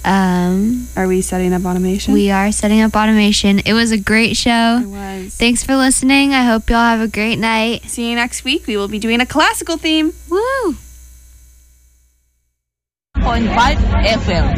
Are we setting up automation? We are setting up automation. It was a great show. It was. Thanks for listening. I hope y'all have a great night. See you next week. We will be doing a classical theme. Woo! 0.5 FM.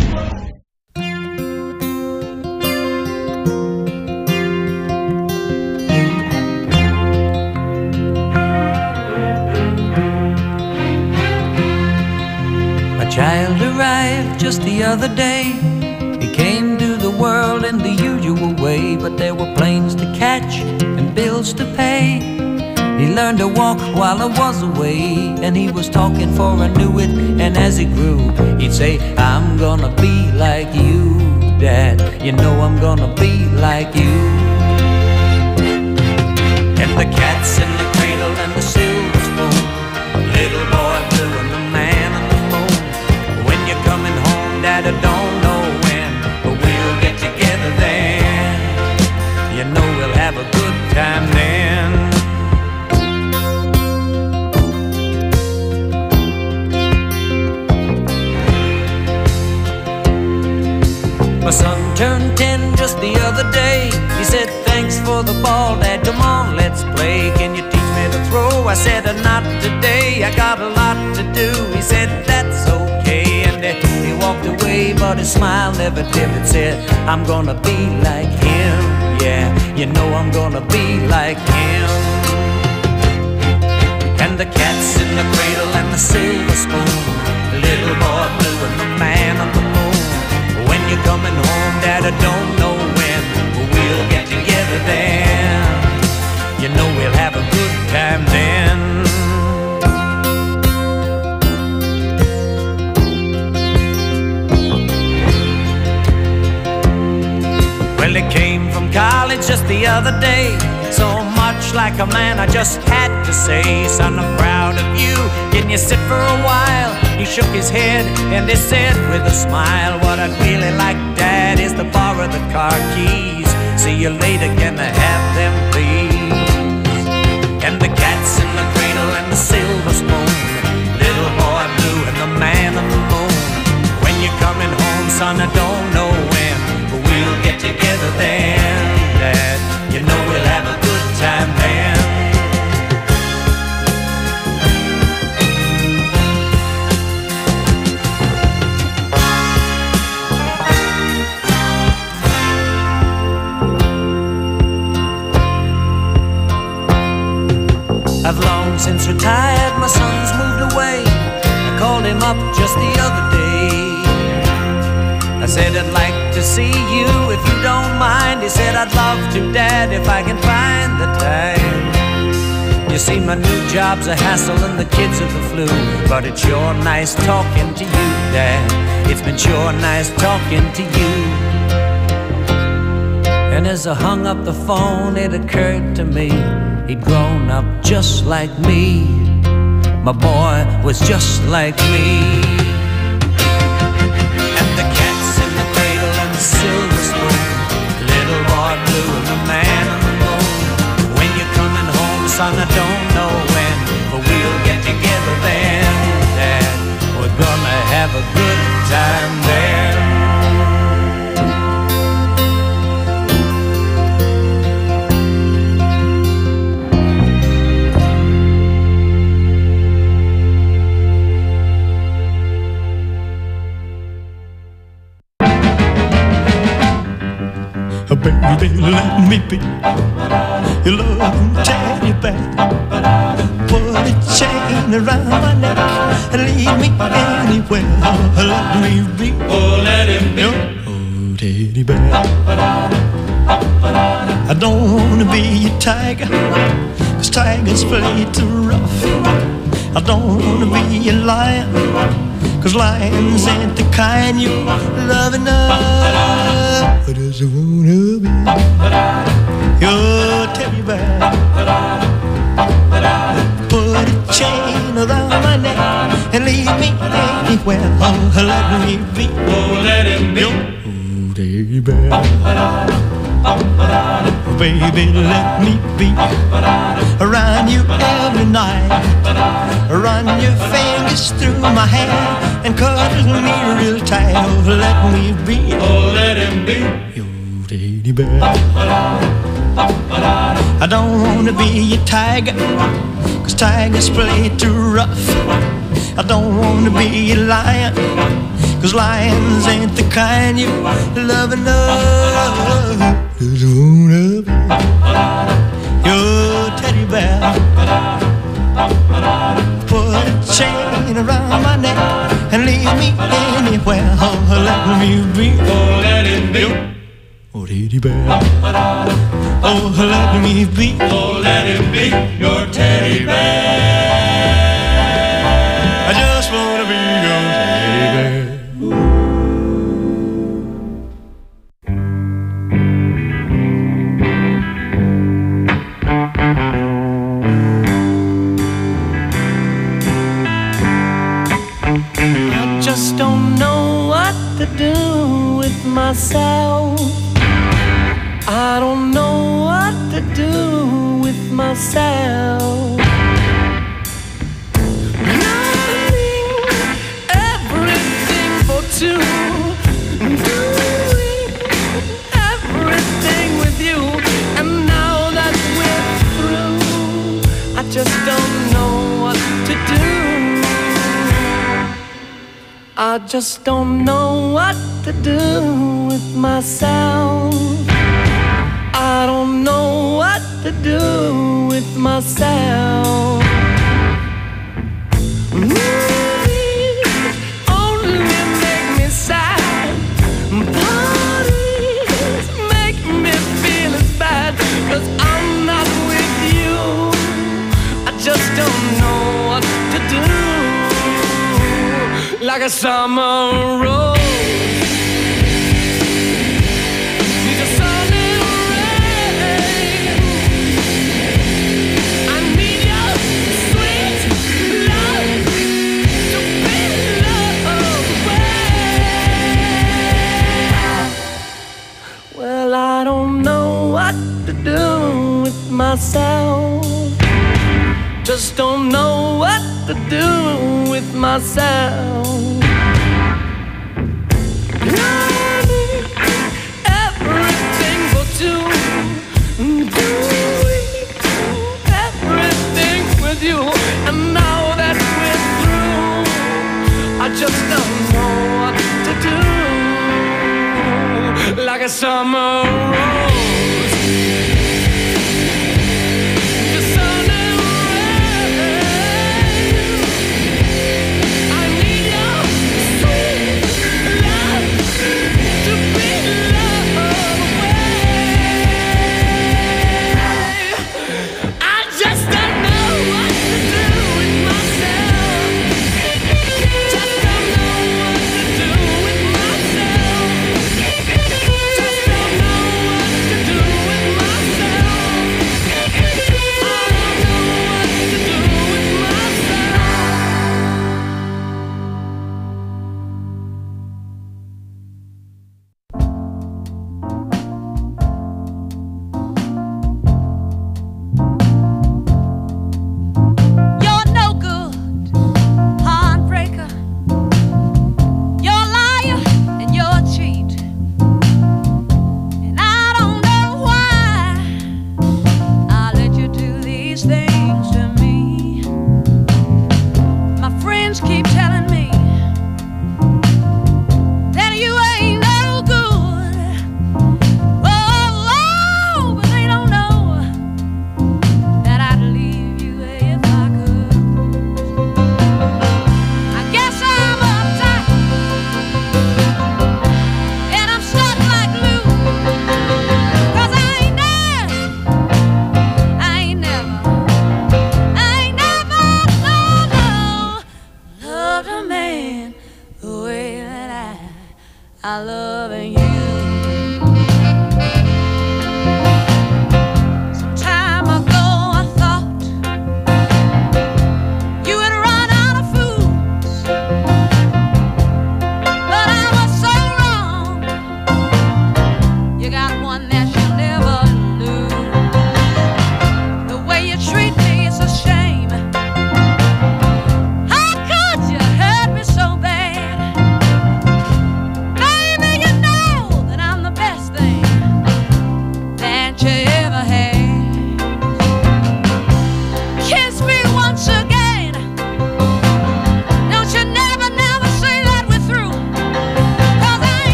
A child arrived just the other day. He came to the world in the usual way, but there were planes to catch and bills to pay. He learned to walk while I was away, and he was talking for I knew it. And as he grew, he'd say, I'm gonna be like you, Dad. You know I'm gonna be like you. And the cat's in the cradle and the silver spoon, little boy blue and the man on the moon. When you're coming home, Dad, I don't know when, but we'll get together then. You know we'll have a good time then. My son turned 10 just the other day. He said, thanks for the ball, Dad, come on, let's play. Can you teach me to throw? I said, not today, I got a lot to do. He said, that's okay, and he walked away, but his smile never dimmed. Said, I'm gonna be like him, yeah, you know I'm gonna be like him. And the cat's in the cradle and the silver spoon, the little boy blue and the man on the moon. When you're coming home, Dad, I don't know when, but we'll get together then. You know we'll have a good time then. Well, he came from college just the other day. So much like a man, I just had to say, son, I'm proud of you. Can you sit for a while? He shook his head and he said with a smile, what I'd really like, Dad, is to borrow the car keys. See you later, can I have them, please? And the cat's in the cradle and the silver spoon, little boy blue and the man on the moon. When you're coming home, son, I don't know when, but we'll get together then, Dad. You know we'll have a good time then. I've long since retired, my son's moved away. I called him up just the other day. I said, I'd like to see you if you don't mind. He said, I'd love to, Dad, if I can find the time. You see, my new job's a hassle and the kids are the flu, but it's sure nice talking to you, Dad. It's been sure nice talking to you. And as I hung up the phone, it occurred to me, he'd grown up just like me. My boy was just like me. And the cat's in the cradle and the silver spoon, little boy blue and the man on the moon. When you're coming home, son, I don't know when, but we'll get together then, Dad. We're gonna have a good time then. Baby, let me be your loving teddy bear. Put a chain around my neck and lead me anywhere. Let me be, oh, let him be your old teddy bear. I don't wanna be a tiger, 'cause tigers play too rough. I don't wanna be a lion, 'cause lions ain't the kind you love enough. I just wanna be your teddy bear. Put a chain around my neck and lead me anywhere. Oh, let me be, oh, let him be your teddy bear. Baby, let me be around you every night. Run your fingers through my hair and cuddle me real tight. Oh, let me be, oh, let him be your teddy bear. I don't wanna be a tiger, 'cause tigers play too rough. I don't wanna be a lion, 'cause lions ain't the kind you love enough. Just wanna be your teddy bear. Put a chain around my neck and leave me anywhere. Oh, let me be, oh, let it be your teddy bear. Oh, let me be, oh, let it be your teddy bear. I just wanna be your teddy bear. Just don't know what to do with myself. I don't know what to do with myself. Loving everything for two, doing everything with you, and now that we're through, I just don't know what to do. I just don't know what to do with myself. I don't know what to do with myself. Movies only make me sad. Parties make me feel as bad, 'cause I'm not with you. I just don't know what to do. Like a summer rose needs a sun and rain. I need your sweet love to be loved well. Well, I don't know what to do with myself. Just don't know what to do with myself. Loving everything for two, doing everything with you, and now that we're through, I just don't know what to do. Like a summer rose. One that you'll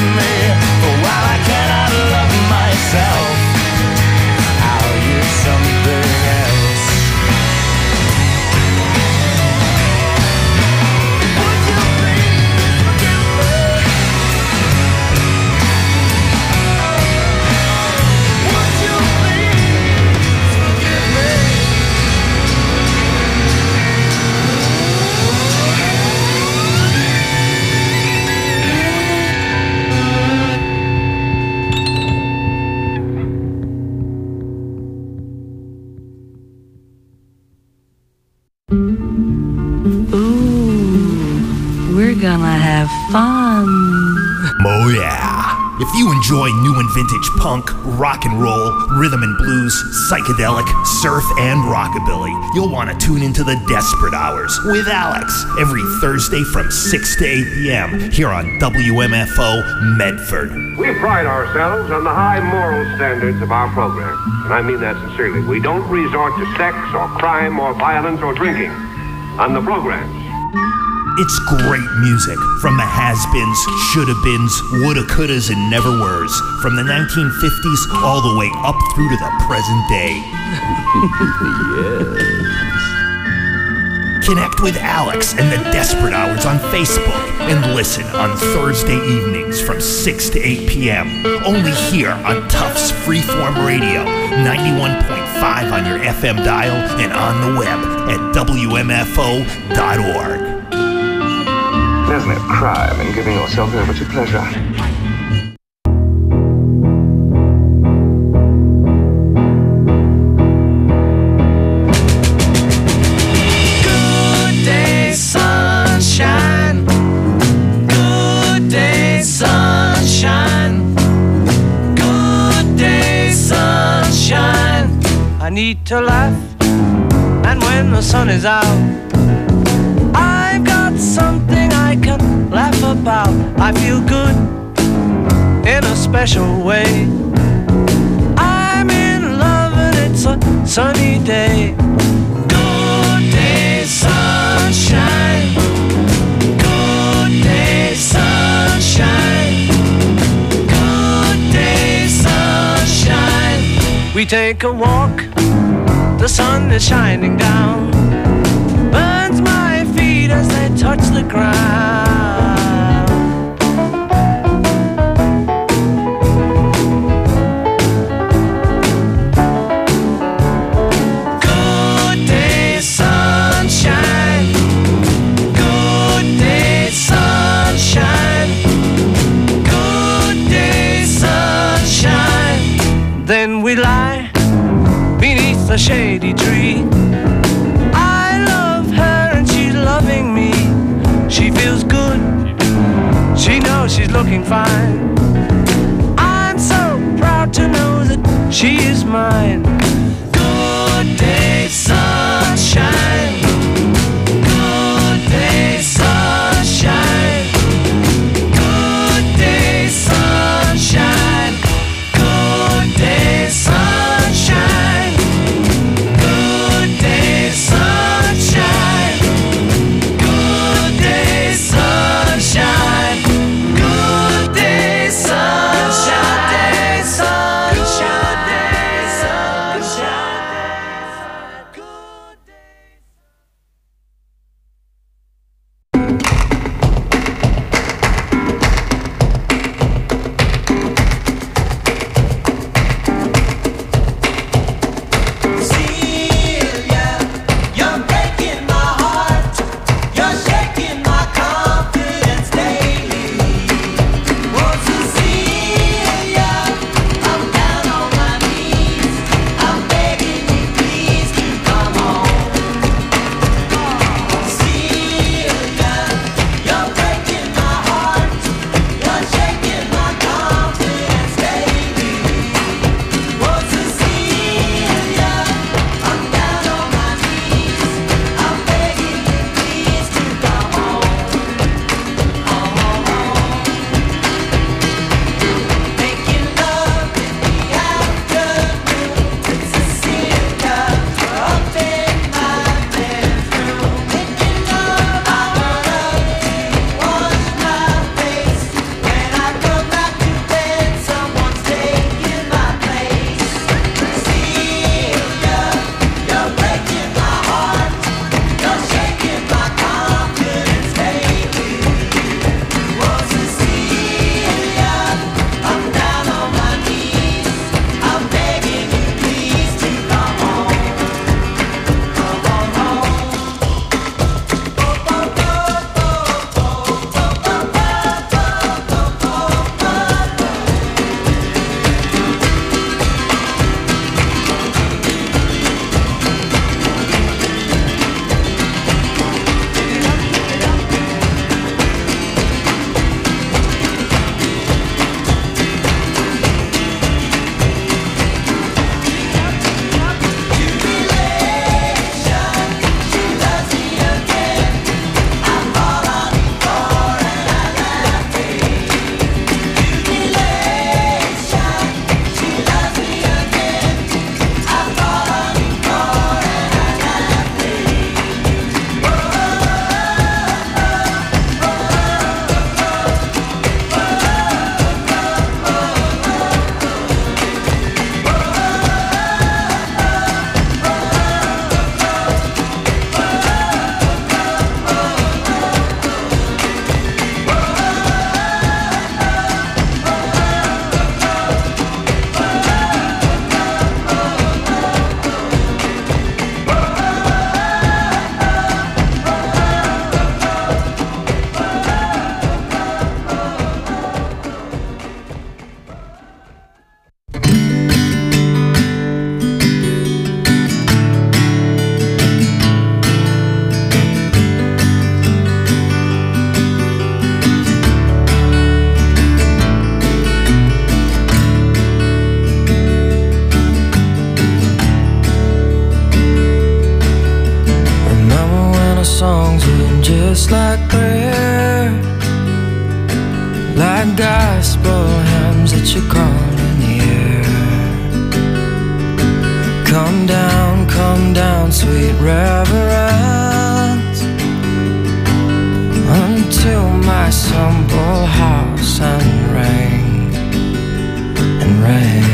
me. For while I cannot love myself, I'll use something else. Would you please forgive me? Would you please forgive me? We're gonna have fun. Oh yeah. If you enjoy new and vintage punk, rock and roll, rhythm and blues, psychedelic, surf, and rockabilly, you'll want to tune into the Desperate Hours with Alex every Thursday from 6 to 8 p.m. here on WMFO Medford. We pride ourselves on the high moral standards of our program, and I mean that sincerely. We don't resort to sex or crime or violence or drinking on the programs. It's great music from the has-beens, shoulda-beens, woulda-couldas, and never-weres, from the 1950s all the way up through to the present day. Yes. Connect with Alex and the Desperate Hours on Facebook and listen on Thursday evenings from 6 to 8 p.m. only here on Tufts Freeform Radio, 91.5 on your FM dial and on the web at WMFO.org. There's no crime in giving yourself over to pleasure. Good day, sunshine. Good day, sunshine. Good day, sunshine. I need to laugh, and when the sun is out, I've got something I can laugh about. I feel good in a special way. I'm in love and it's a sunny day. Good day, sunshine. Good day, sunshine. Good day, sunshine. We take a walk, the sun is shining down, burns my feet as they touch the ground. Good day, sunshine. Good day, sunshine. Good day, sunshine. Then we lie beneath a shady tree. Loving me, she feels good, she knows she's looking fine. I'm so proud to know that she is mine. Good day, sunshine. Good day, sunshine. Good day, sunshine. Good day, sunshine. Good day, sunshine. Good day, sunshine. Good day, sunshine. Good day, sunshine. gospel hymns that you call in the air. Come down, sweet reverence, unto my simple house and reign, and reign.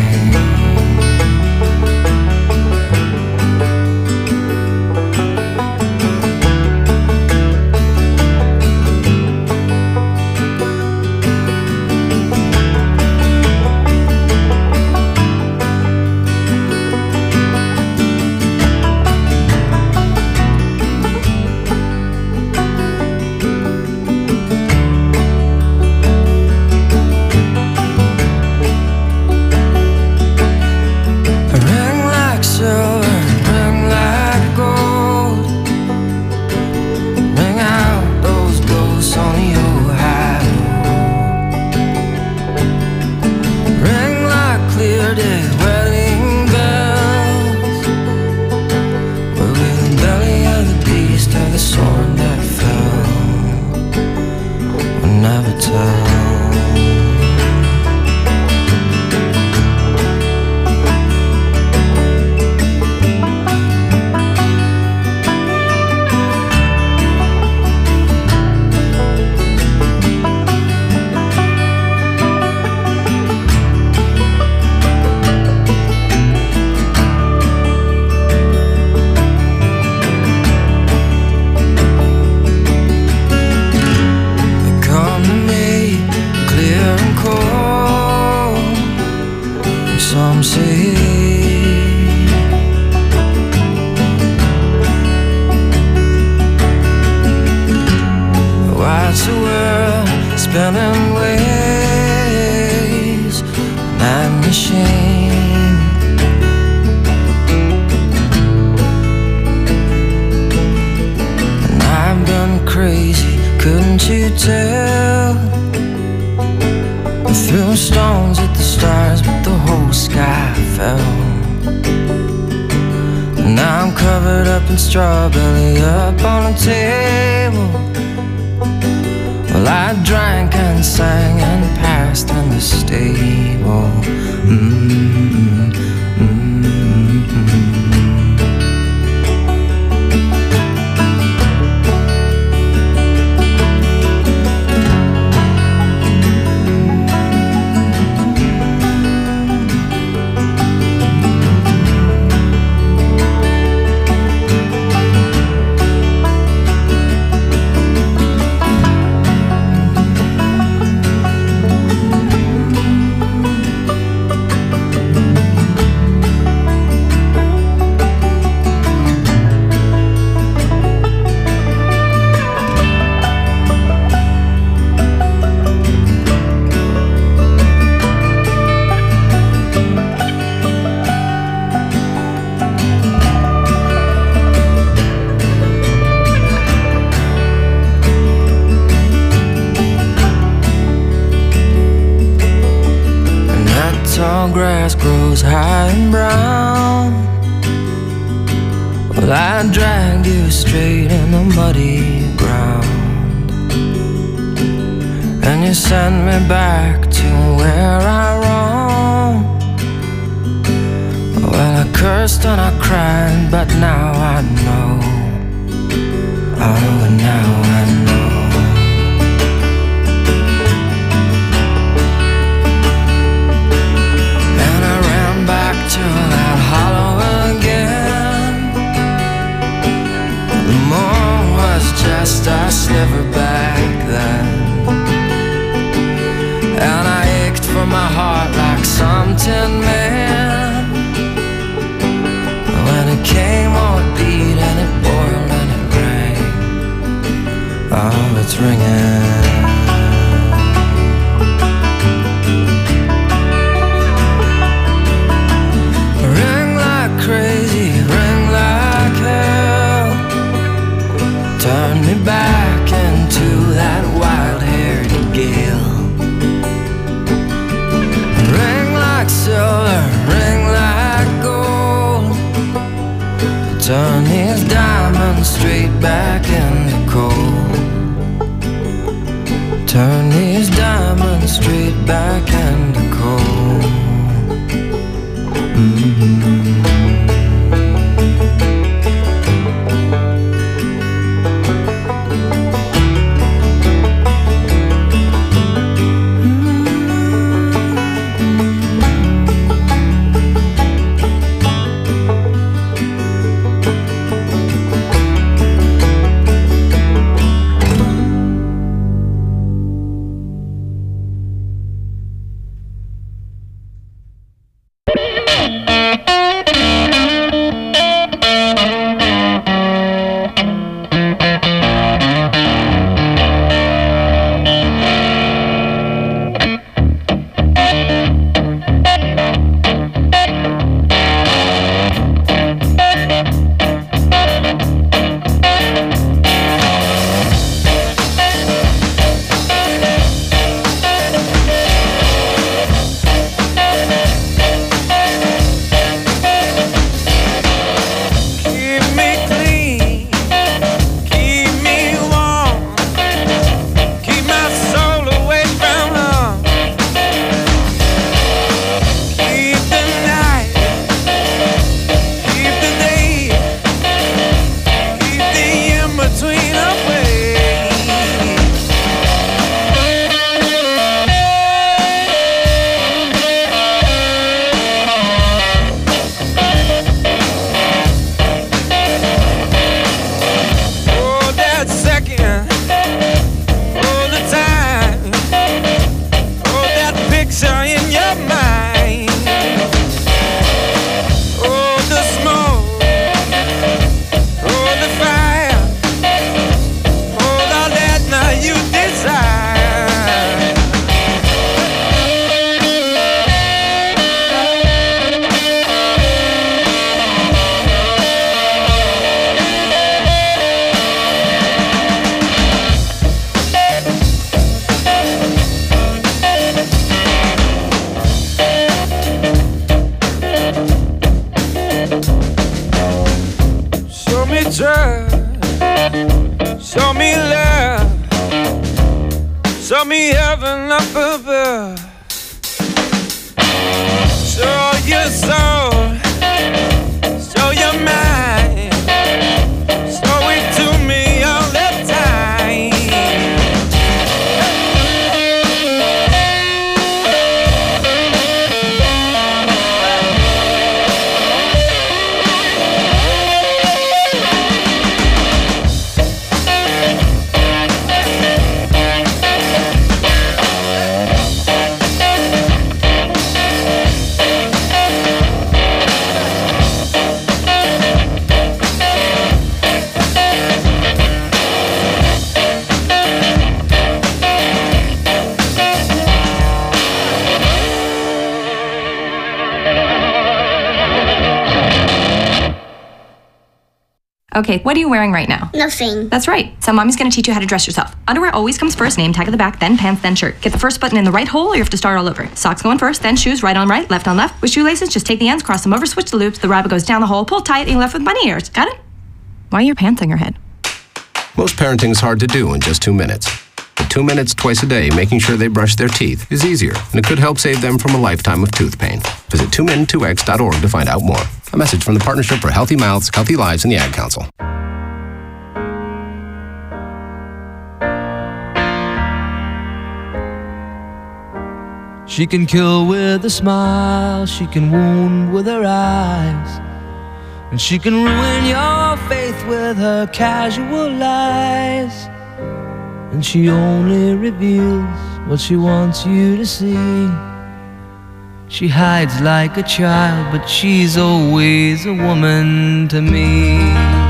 Strawberry up on the table. Well, I drank and sang and passed in the stable. Grass grows high and brown. Well, I dragged you straight in the muddy ground, and you sent me back to where I roamed. Well, I cursed and I cried, but now I know. Oh, now I know. To that hollow again. The moon was just a sliver back then, and I ached for my heart like some tin man. When it came, oh, it beat and it boiled and it rang. Oh, it's ringing. Crazy, ring like hell. Turn me back into that wild-haired gale. Ring like silver, ring like gold. Turn these diamonds straight back into coal. back and a call. Show me love, show me heaven up above. Show your soul, show your mind, show it to me all the time. Okay, what are you wearing right now? Nothing. That's right. So mommy's gonna teach you how to dress yourself. Underwear always comes first, name tag at the back, then pants, then shirt. Get the first button in the right hole or you have to start all over. Socks going first, then shoes, right on right, left on left. With shoelaces, just take the ends, cross them over, switch the loops, the rabbit goes down the hole, pull tight, and you're left with bunny ears. Got it? Why are your pants on your head? Most parenting's hard to do in just 2 minutes. But 2 minutes twice a day making sure they brush their teeth is easier, and it could help save them from a lifetime of tooth pain. Visit 2min2x.org to find out more. A message from the Partnership for Healthy Mouths, Healthy Lives, and the Ad Council. She can kill with a smile, she can wound with her eyes, and she can ruin your faith with her casual lies. And she only reveals what she wants you to see. She hides like a child, but she's always a woman to me.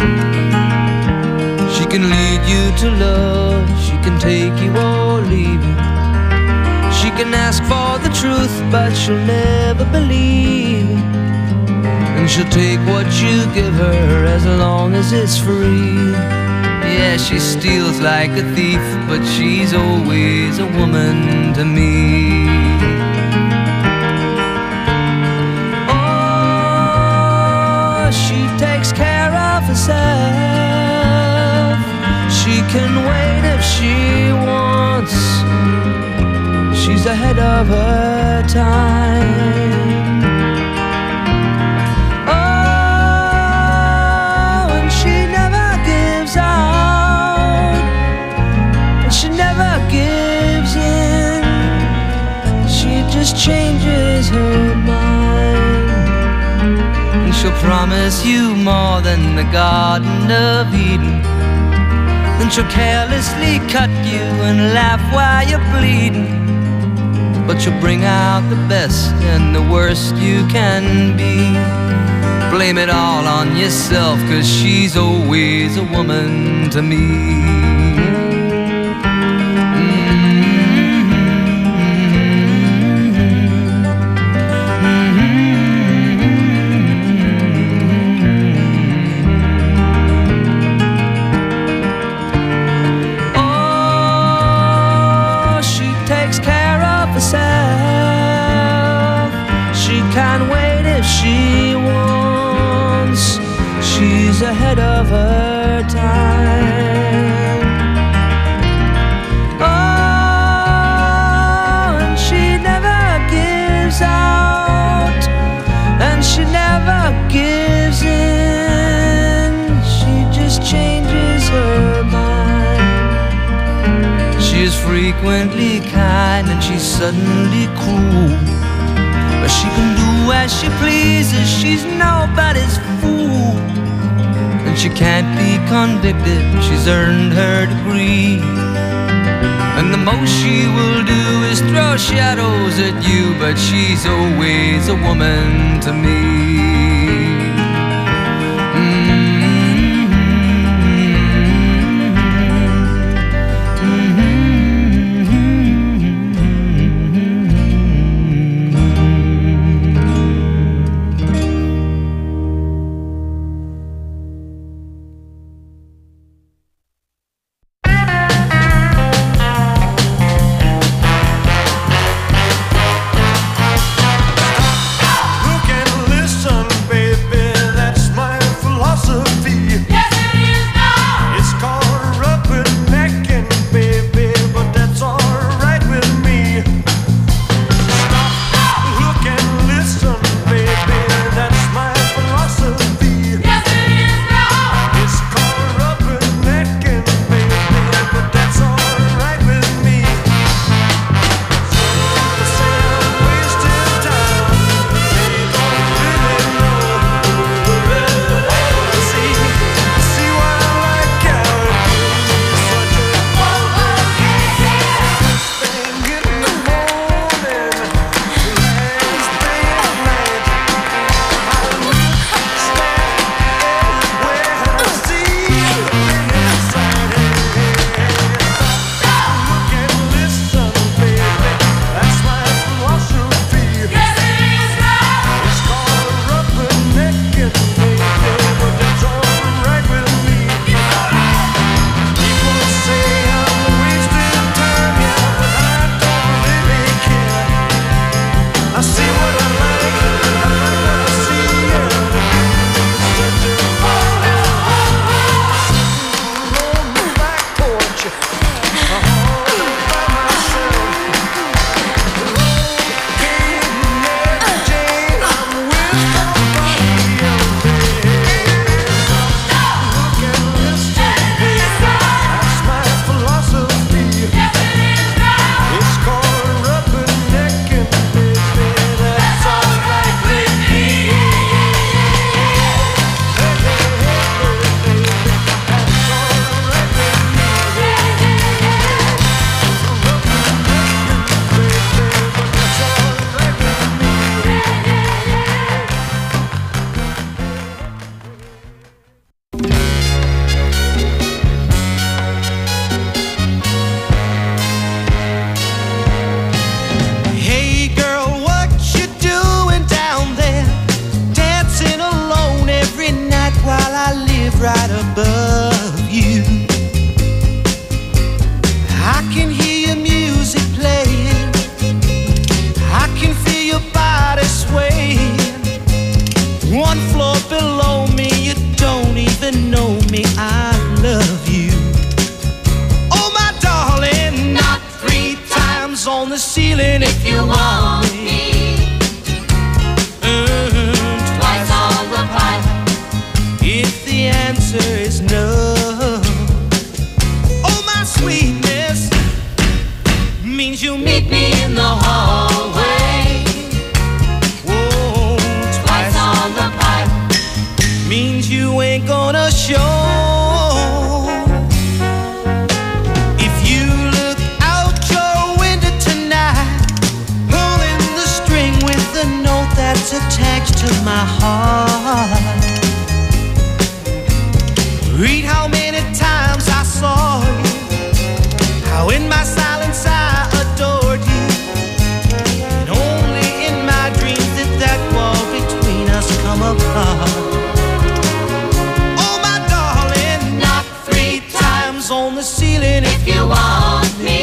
She can lead you to love, she can take you or leave you. She can ask for the truth, but she'll never believe. And she'll take what you give her as long as it's free. Yeah, she steals like a thief, but she's always a woman to me. Oh, she takes care of herself. She can wait if she wants. She's a ahead of her time. Oh, and she never gives out, and she never gives in. She just changes her mind. And she'll promise you more than the Garden of Eden. Then she'll carelessly cut you and laugh while you're bleeding. But she'll bring out the best and the worst you can be. Blame it all on yourself, 'cause she's always a woman to me. Can't wait if she wants. She's ahead of her time. Oh, and she never gives out, and she never gives in. She just changes her mind. She is frequently kind and she's suddenly cruel. But she can do as she pleases, she's nobody's fool. And she can't be convicted, she's earned her degree. And the most she will do is throw shadows at you, but she's always a woman to me. Look and listen. close attached to my heart. Read how many times I saw you, how in my silence I adored you, and only in my dreams did that wall between us come apart. Oh my darling, knock 3 times on the ceiling if you want me.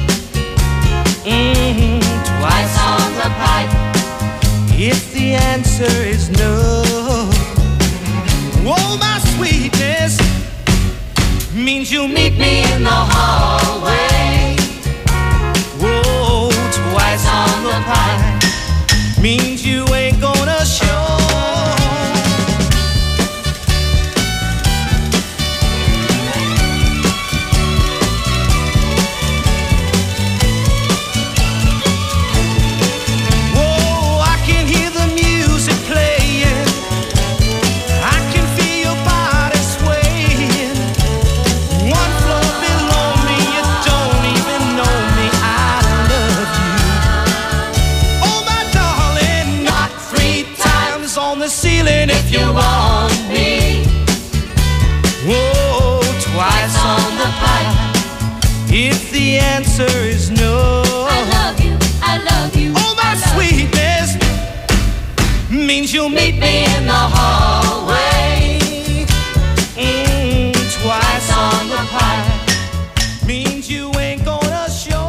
Twice on the pipe if the answer is no. Oh, my sweetness means you'll meet me in the hallway. Oh, twice on the pipe means you ain't gonna show. If you want me, whoa, twice on the pipe. If the answer is no, I love you, I love you. Oh, my sweetness means you'll meet me in the hallway. Twice on the pipe means you ain't gonna show.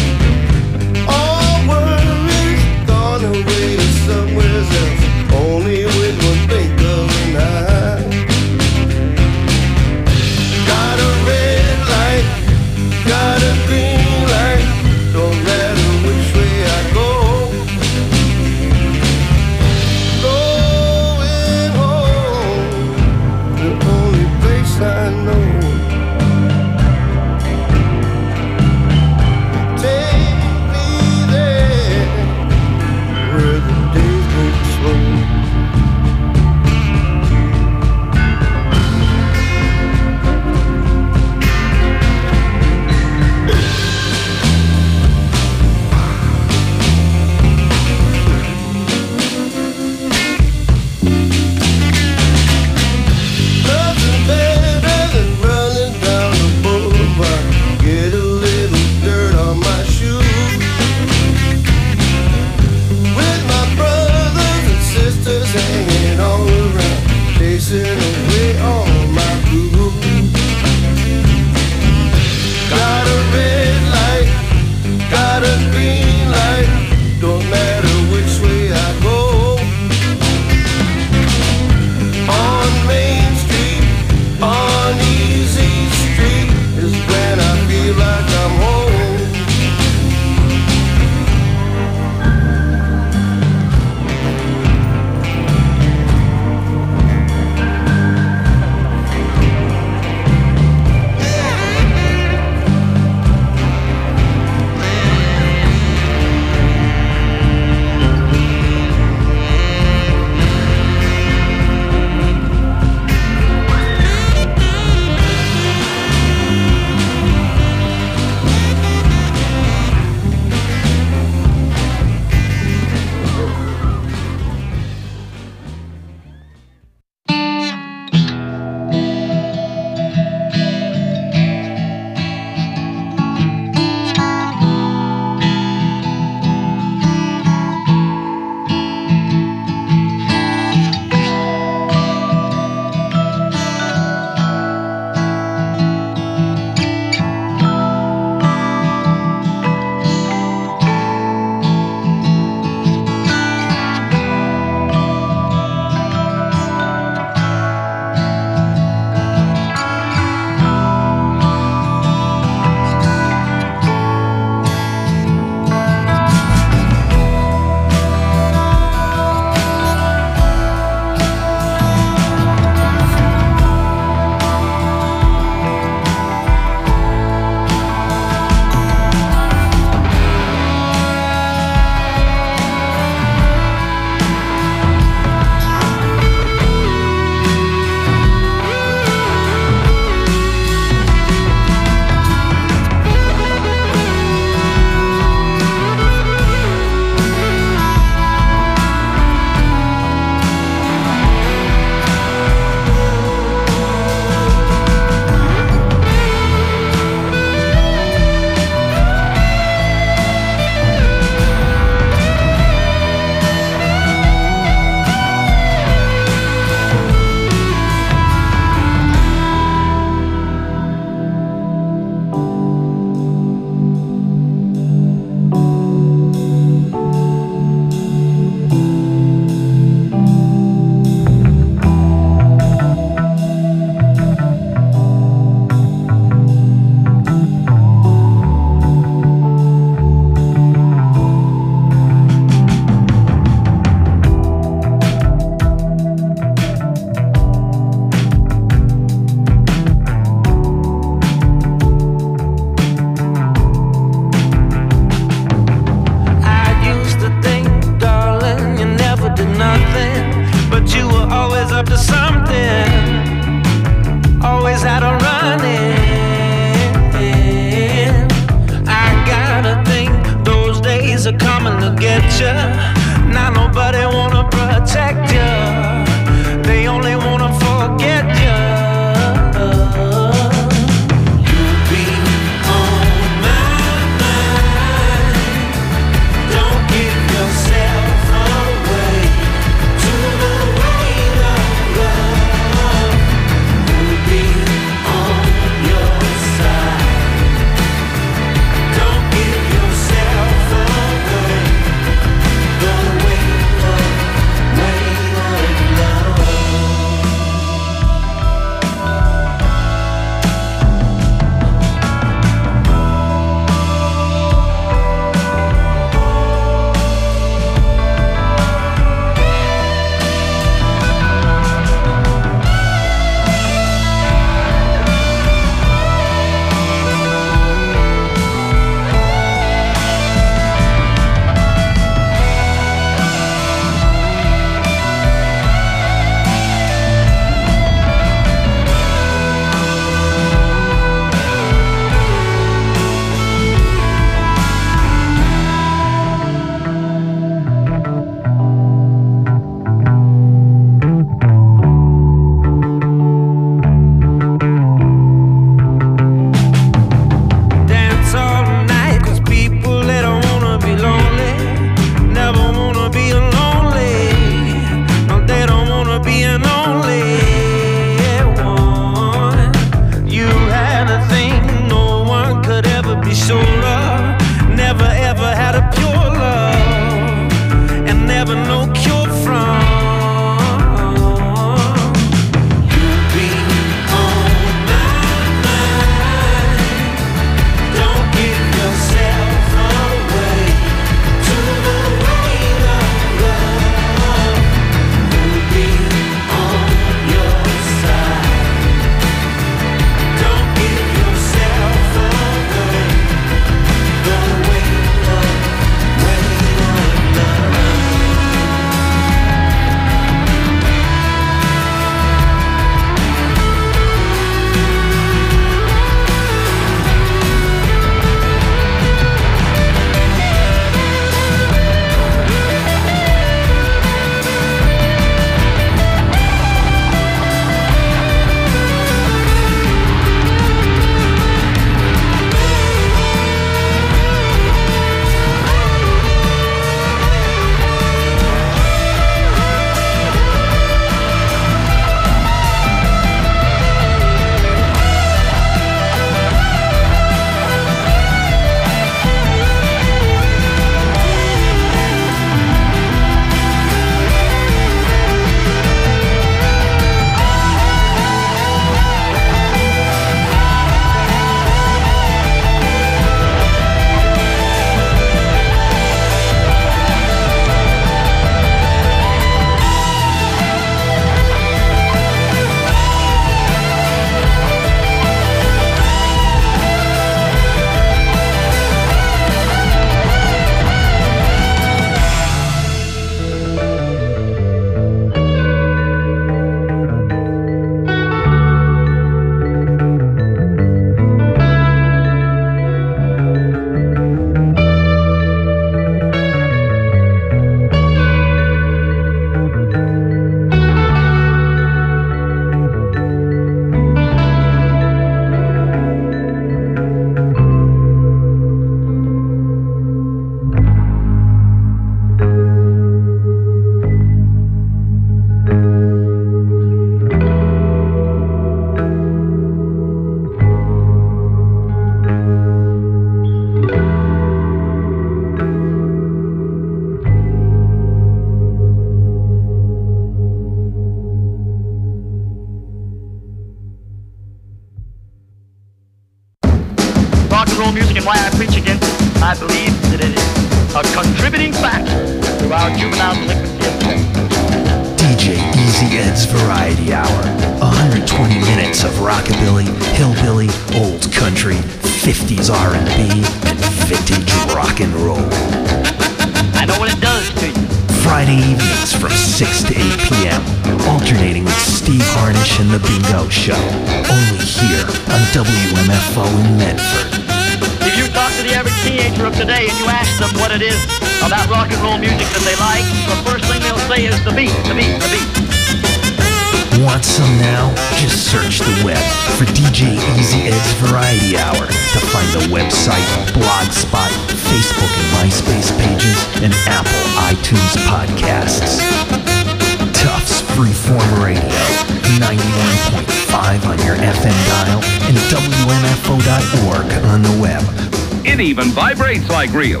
why I preach against it. I believe that it is a contributing factor to our juvenile delinquency of today. DJ Easy Ed's Variety Hour. 120 minutes of rockabilly, hillbilly, old country, 50s R&B, and vintage rock and roll. I know what it does to you. Friday evenings from 6 to 8 p.m. Alternating with Steve Harnish and The Bingo Show. Only here on WMFO in Medford. If you talk to the average teenager of today and you ask them what it is about rock and roll music that they like, the first thing they'll say is the beat, the beat, the beat. Want some now? Just search the web for DJ Easy Ed's Variety Hour to find the website, Blogspot, Facebook and MySpace pages, and Apple iTunes podcasts. Tufts Freeform Radio, 91.5 on your FM dial, and WMFO.org on the web. It even vibrates like real.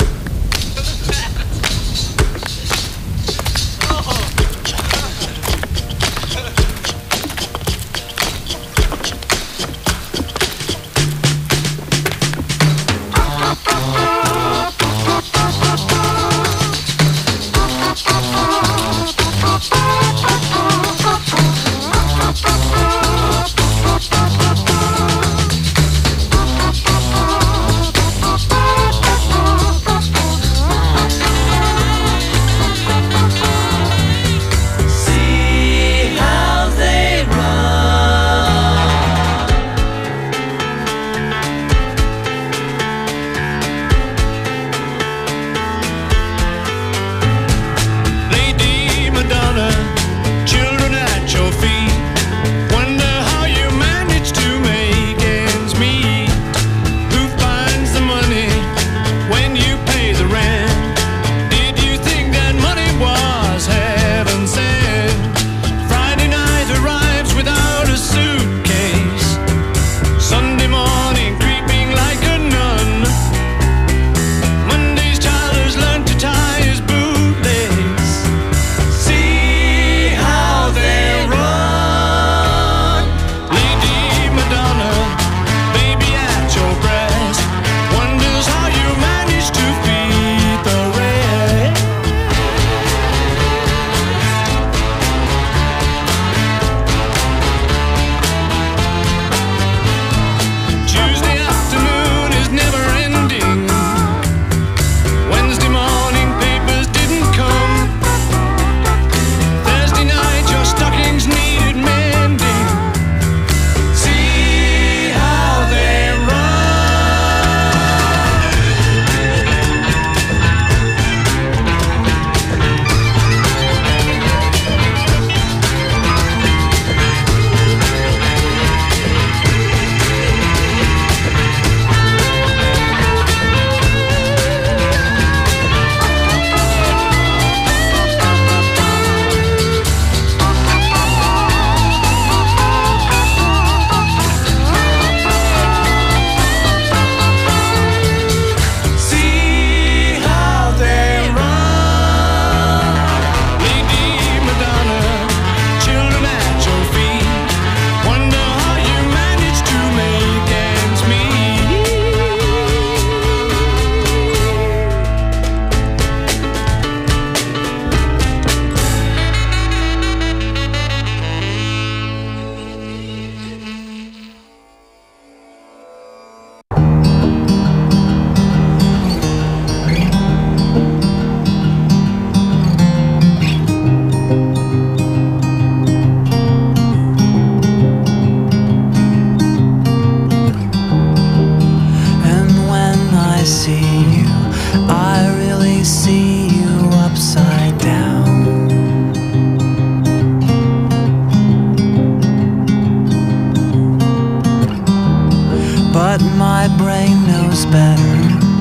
but my brain knows better.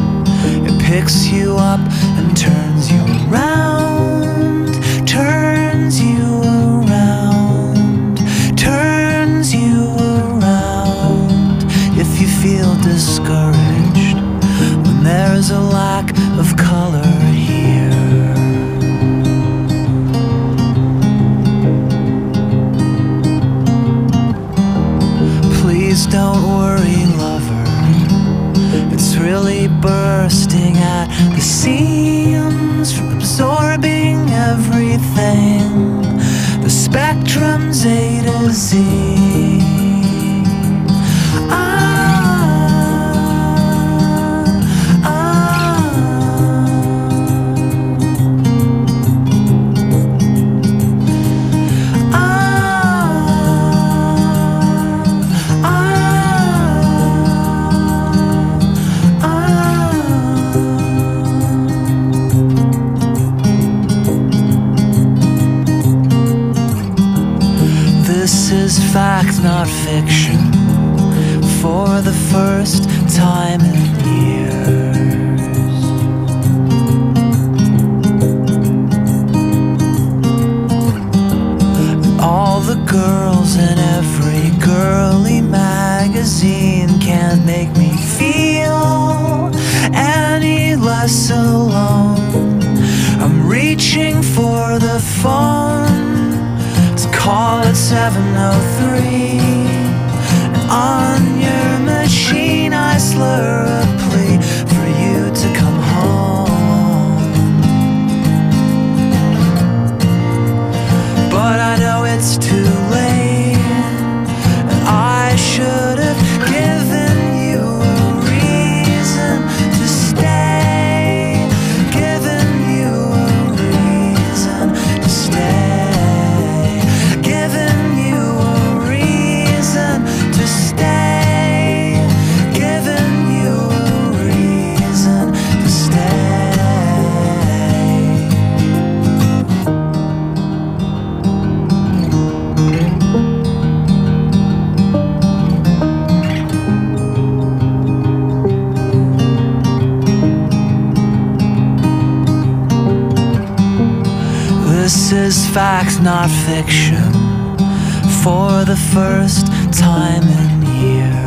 It picks you up and turns you around, turns you around, turns you around. If you feel discouraged when there's a lack of color here, please don't worry, lover. It's barely bursting at the seams, absorbing everything. The spectrum's A to Z. This is fact, not fiction, for the first time in years. All the girls in every girly magazine can't make me feel any less alone. I'm reaching for the phone, call it 703. And on your machine I slur a plea for you to come home. But I know it's too late, and I should have given you a reason to stay. Given you a reason to stay. This is fact, not fiction, for the first time in years.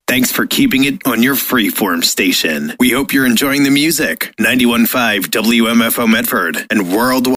Thanks for keeping it on your freeform station. We hope you're enjoying the music. 91.5 WMFO Medford and worldwide.